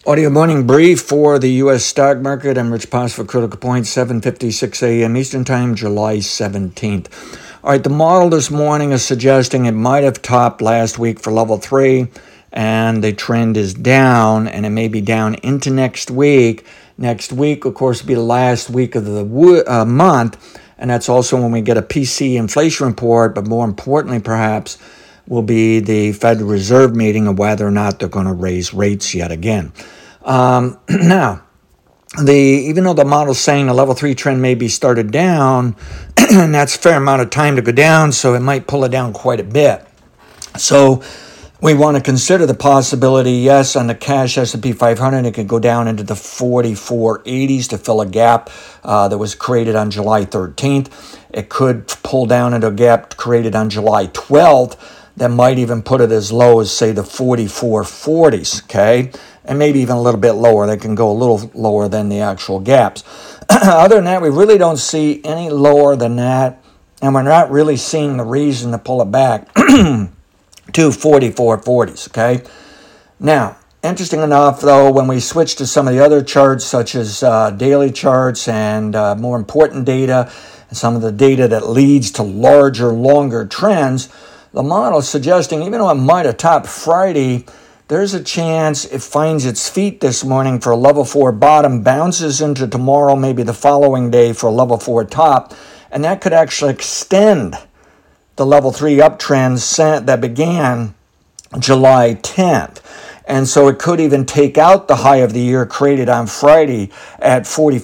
Audio morning brief for the U.S. stock market. I'm Rich Potts for Critical Point, 7:56 a.m. Eastern Time, July 17th. All right, the model this morning is suggesting it might have topped last week for level 3, and the trend is down, and it may be down into next week. Next week, of course, will be the last week of the month, and that's also when we get a PC inflation report, but more importantly, perhaps, will be the Federal Reserve meeting of whether or not they're going to raise rates yet again. Now, even though the model's saying the level 3 trend may be started down, and that's a fair amount of time to go down, so it might pull it down quite a bit. So we want to consider the possibility, yes, on the cash S&P 500, it could go down into the 4480s to fill a gap that was created on July 13th. It could pull down into a gap created on July 12th that might even put it as low as, say, the 4440s, okay? And maybe even a little bit lower. They can go a little lower than the actual gaps. Other than that, we really don't see any lower than that, and we're not really seeing the reason to pull it back to 4440s, okay? Now, interesting enough, though, when we switch to some of the other charts, such as daily charts and more important data, and some of the data that leads to larger, longer trends, the model is suggesting, even though it might have topped Friday, there's a chance it finds its feet this morning for a level 4 bottom, bounces into tomorrow, maybe the following day for a level 4 top, and that could actually extend the level 3 uptrend that began July 10th. And so it could even take out the high of the year created on Friday at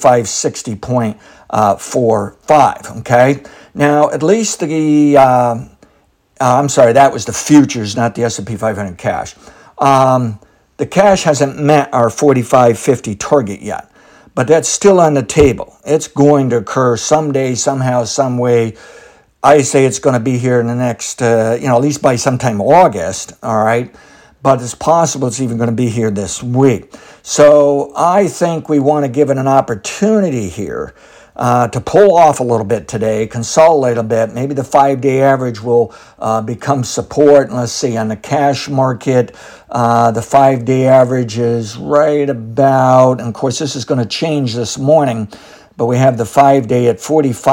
4560.45, okay? Now, at least that was the futures, not the S&P 500 cash. The cash hasn't met our 4550 target yet, but that's still on the table. It's going to occur someday, somehow, some way. I say it's going to be here in the next, at least by sometime August, all right? But it's possible it's even going to be here this week. So I think we want to give it an opportunity here to pull off a little bit today, consolidate a bit. Maybe the 5-day average will become support. And let's see, on the cash market, the 5-day average is right about, and of course this is going to change this morning, but we have the 5-day at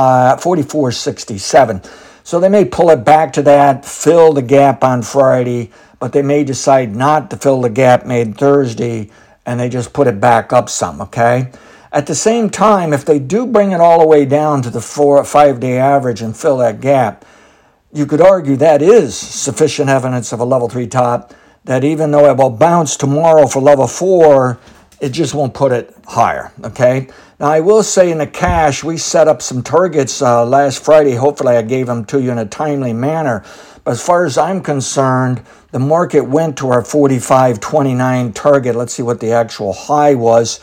4467. So they may pull it back to that, fill the gap on Friday, but they may decide not to fill the gap made Thursday, and they just put it back up some, okay? At the same time, if they do bring it all the way down to the 5-day average and fill that gap, you could argue that is sufficient evidence of a level 3 top, that even though it will bounce tomorrow for level 4, it just won't put it higher, okay? Now, I will say in the cash, we set up some targets last Friday. Hopefully, I gave them to you in a timely manner. But as far as I'm concerned, the market went to our 45.29 target. Let's see what the actual high was.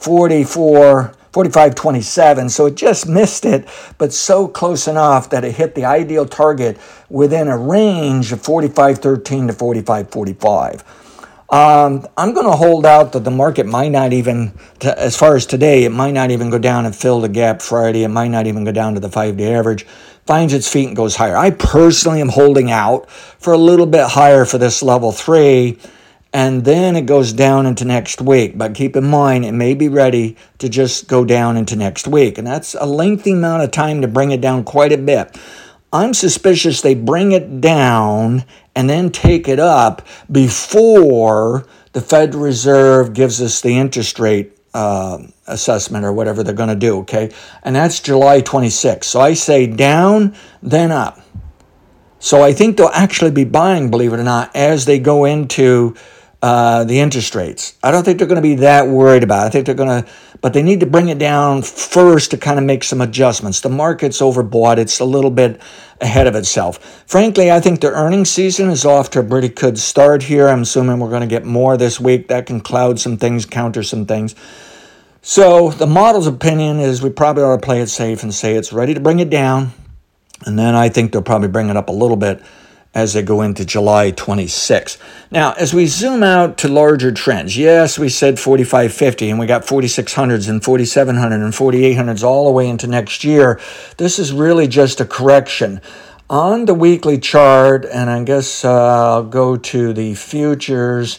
45.27, so it just missed it, but so close enough that it hit the ideal target within a range of 45.13 to 45.45. I'm going to hold out that the market might not even, as far as today, it might not even go down and fill the gap Friday. It might not even go down to the 5-day average, finds its feet and goes higher. I personally am holding out for a little bit higher for this level 3, and then it goes down into next week. But keep in mind, it may be ready to just go down into next week. And that's a lengthy amount of time to bring it down quite a bit. I'm suspicious they bring it down and then take it up before the Federal Reserve gives us the interest rate assessment or whatever they're going to do, okay? And that's July 26th. So I say down, then up. So I think they'll actually be buying, believe it or not, as they go into the interest rates. I don't think they're going to be that worried about it. I think they're going to, but they need to bring it down first to kind of make some adjustments. The market's overbought. It's a little bit ahead of itself. Frankly, I think the earnings season is off to a pretty good start here. I'm assuming we're going to get more this week. That can cloud some things, counter some things. So the model's opinion is we probably ought to play it safe and say it's ready to bring it down. And then I think they'll probably bring it up a little bit as they go into July 26. Now, as we zoom out to larger trends, yes, we said 4550, and we got 4600s and 4700 and 4800s all the way into next year. This is really just a correction. On the weekly chart, and I guess I'll go to the futures,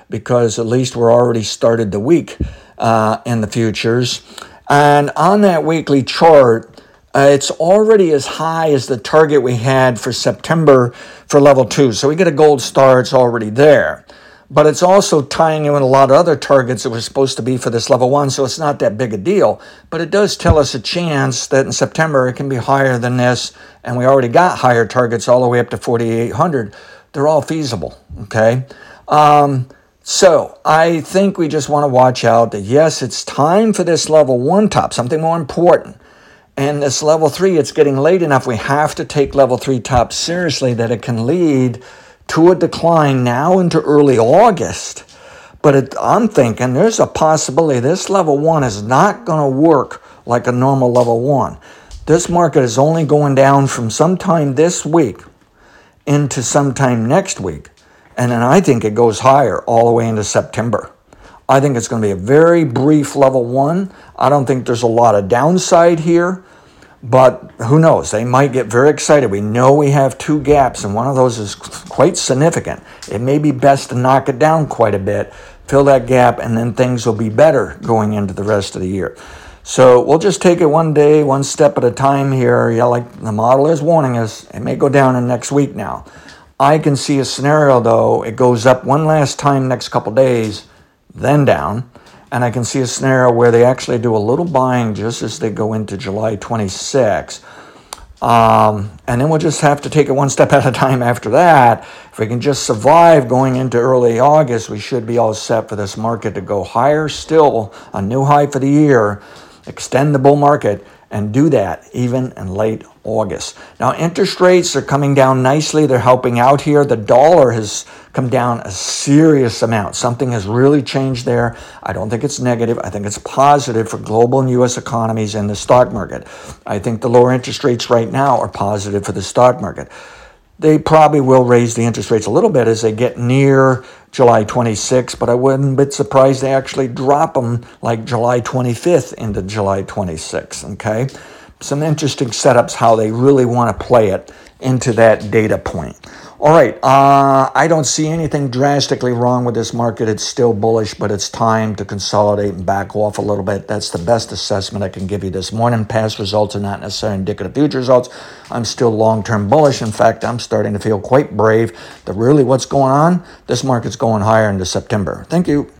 because at least we're already started the week in the futures. And on that weekly chart, it's already as high as the target we had for September for level 2. So we get a gold star, it's already there. But it's also tying in a lot of other targets that were supposed to be for this level 1, so it's not that big a deal. But it does tell us a chance that in September it can be higher than this, and we already got higher targets all the way up to 4,800. They're all feasible, okay? So I think we just want to watch out that, yes, it's time for this level 1 top, something more important. And this level 3, it's getting late enough. We have to take level 3 top seriously, that it can lead to a decline now into early August. But I'm thinking there's a possibility this level 1 is not going to work like a normal level 1. This market is only going down from sometime this week into sometime next week. And then I think it goes higher all the way into September. I think it's going to be a very brief level 1. I don't think there's a lot of downside here, but who knows? They might get very excited. We know we have 2 gaps, and one of those is quite significant. It may be best to knock it down quite a bit, fill that gap, and then things will be better going into the rest of the year. So we'll just take it one day, one step at a time here. Yeah, like the model is warning us, it may go down in next week now. I can see a scenario, though, it goes up one last time next couple days, then down. And I can see a scenario where they actually do a little buying just as they go into July 26. And then we'll just have to take it one step at a time after that. If we can just survive going into early August, we should be all set for this market to go higher still, a new high for the year, extend the bull market, and do that even in late August. Now, interest rates are coming down nicely. They're helping out here. The dollar has come down a serious amount. Something has really changed there. I don't think it's negative. I think it's positive for global and U.S. economies and the stock market. I think the lower interest rates right now are positive for the stock market. They probably will raise the interest rates a little bit as they get near July 26th, but I wouldn't be surprised they actually drop them like July 25th into July 26th, okay? Some interesting setups how they really want to play it into that data point. All right, I don't see anything drastically wrong with this market. It's still bullish, but it's time to consolidate and back off a little bit. That's the best assessment I can give you this morning. Past results are not necessarily indicative of future results. I'm still long-term bullish. In fact, I'm starting to feel quite brave that really what's going on, this market's going higher into September. Thank you.